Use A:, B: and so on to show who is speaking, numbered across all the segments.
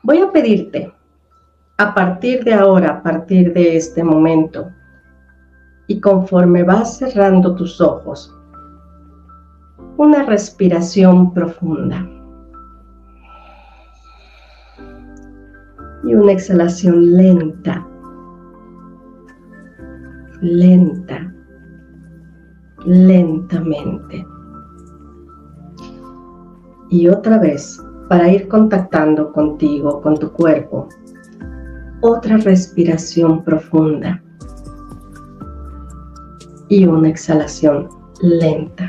A: Voy a pedirte, a partir de ahora, a partir de este momento, y conforme vas cerrando tus ojos, una respiración profunda y una exhalación lenta, lentamente. Y otra vez, para ir contactando contigo, con tu cuerpo, otra respiración profunda y una exhalación lenta.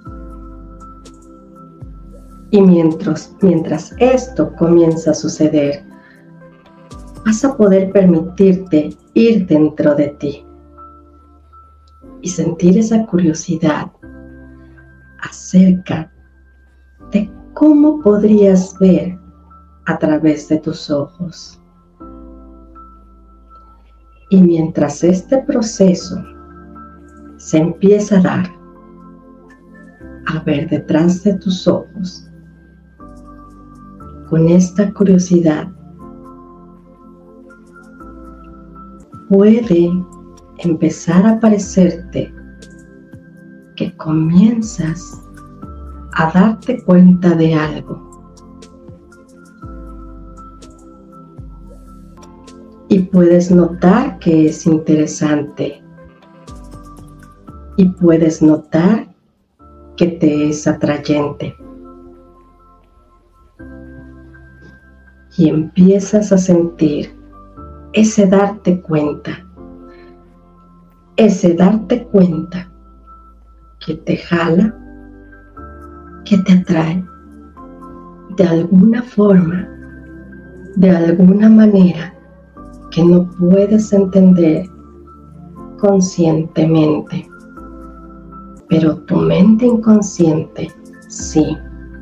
A: Y mientras esto comienza a suceder, vas a poder permitirte ir dentro de ti y sentir esa curiosidad acerca de cómo podrías ver a través de tus ojos. Y mientras este proceso se empieza a dar, a ver detrás de tus ojos, con esta curiosidad, puede empezar a parecerte que comienzas a darte cuenta de algo. Y puedes notar que es interesante. Y puedes notar que te es atrayente. Y empiezas a sentir ese darte cuenta que te jala, que te atrae de alguna forma, de alguna manera que no puedes entender conscientemente, pero tu mente inconsciente sí.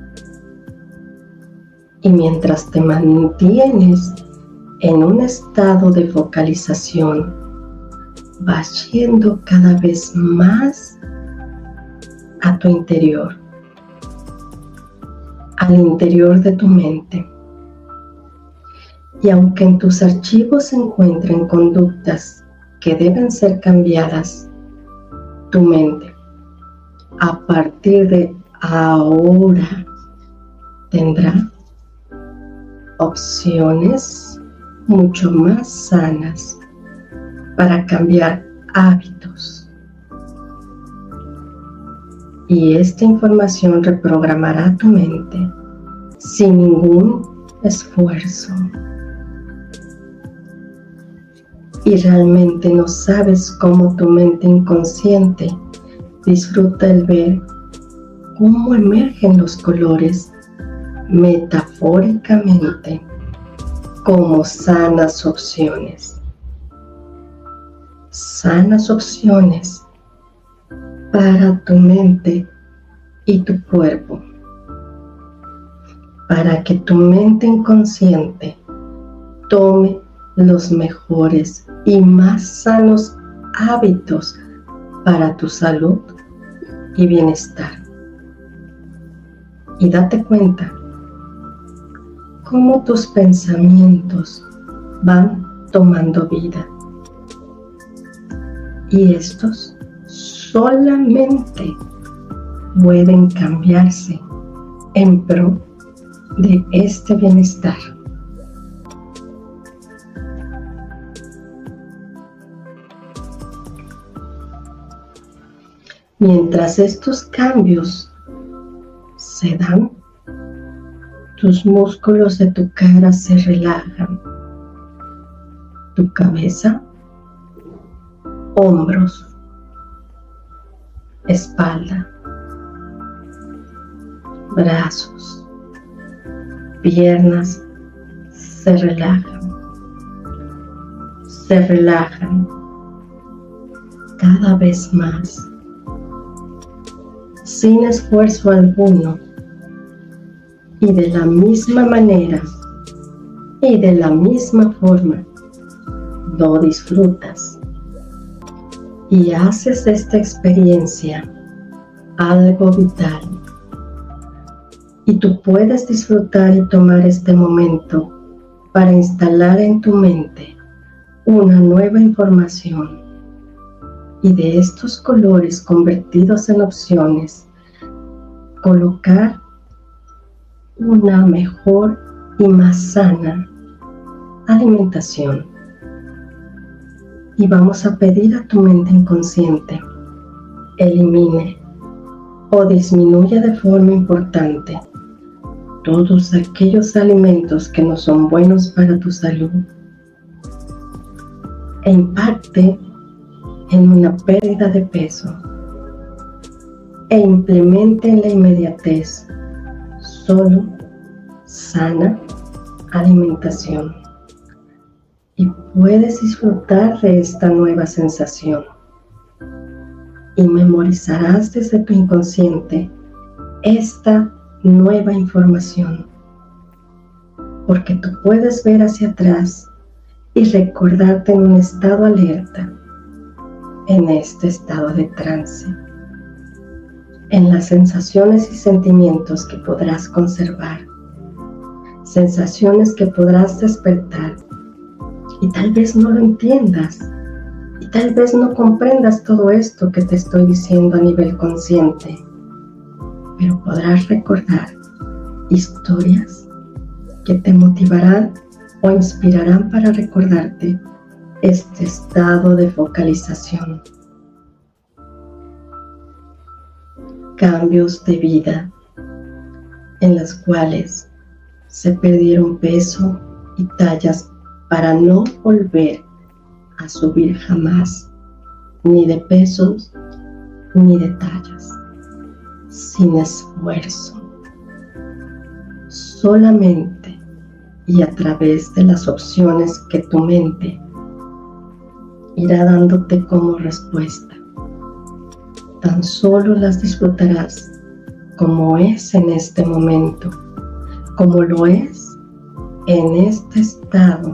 A: Y mientras te mantienes en un estado de focalización, vas yendo cada vez más a tu interior, al interior de tu mente. Y aunque en tus archivos se encuentren conductas que deben ser cambiadas, tu mente, a partir de ahora, tendrá opciones mucho más sanas para cambiar hábitos. Y esta información reprogramará tu mente sin ningún esfuerzo. Y realmente no sabes cómo tu mente inconsciente disfruta el ver cómo emergen los colores metafóricamente como sanas opciones. Sanas opciones para tu mente y tu cuerpo, para que tu mente inconsciente tome los mejores y más sanos hábitos para tu salud y bienestar. Y date cuenta cómo tus pensamientos van tomando vida. Y estos solamente pueden cambiarse en pro de este bienestar. Mientras estos cambios se dan, tus músculos de tu cara se relajan, tu cabeza, hombros, espalda, brazos, piernas se relajan cada vez más, sin esfuerzo alguno, y de la misma manera y de la misma forma lo disfrutas y haces de esta experiencia algo vital. Y tú puedes disfrutar y tomar este momento para instalar en tu mente una nueva información y de estos colores convertidos en opciones, colocar una mejor y más sana alimentación. Y vamos a pedir a tu mente inconsciente, elimine o disminuya de forma importante todos aquellos alimentos que no son buenos para tu salud e impacte en una pérdida de peso e implemente en la inmediatez solo sana alimentación. Y puedes disfrutar de esta nueva sensación y memorizarás desde tu inconsciente esta nueva información, porque tú puedes ver hacia atrás y recordarte en un estado alerta, en este estado de trance, en las sensaciones y sentimientos que podrás conservar, sensaciones que podrás despertar. Y tal vez no lo entiendas, y tal vez no comprendas todo esto que te estoy diciendo a nivel consciente, pero podrás recordar historias que te motivarán o inspirarán para recordarte este estado de focalización. Cambios de vida en los cuales se perdieron peso y tallas para no volver a subir jamás, ni de pesos ni de tallas, sin esfuerzo, solamente y a través de las opciones que tu mente irá dándote como respuesta. Tan solo las disfrutarás como es en este momento, como lo es en este estado.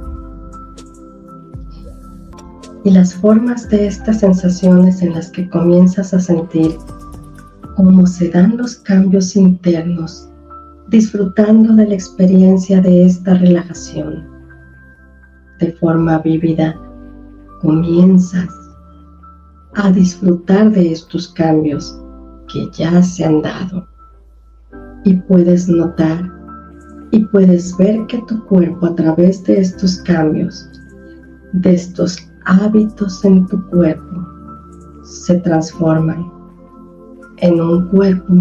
A: Y las formas de estas sensaciones en las que comienzas a sentir cómo se dan los cambios internos, disfrutando de la experiencia de esta relajación. De forma vívida, comienzas a disfrutar de estos cambios que ya se han dado. Y puedes notar y puedes ver que tu cuerpo, a través de estos cambios, de estos hábitos en tu cuerpo, se transforman en un cuerpo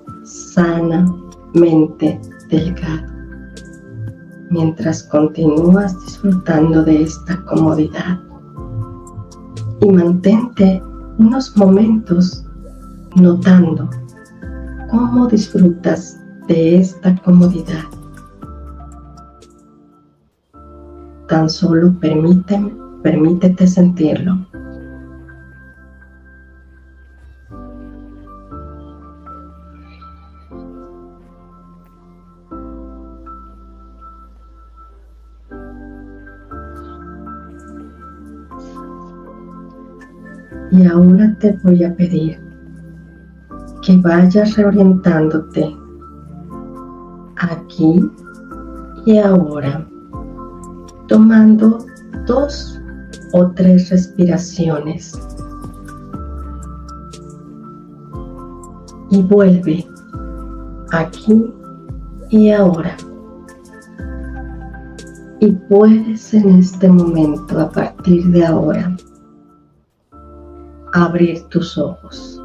A: sanamente delgado, mientras continúas disfrutando de esta comodidad. Y mantente unos momentos notando cómo disfrutas de esta comodidad. Tan solo permítete sentirlo. Y ahora te voy a pedir que vayas reorientándote aquí y ahora, tomando 2 o 3 respiraciones. Y vuelve aquí y ahora. Y puedes en este momento, a partir de ahora, abrir tus ojos.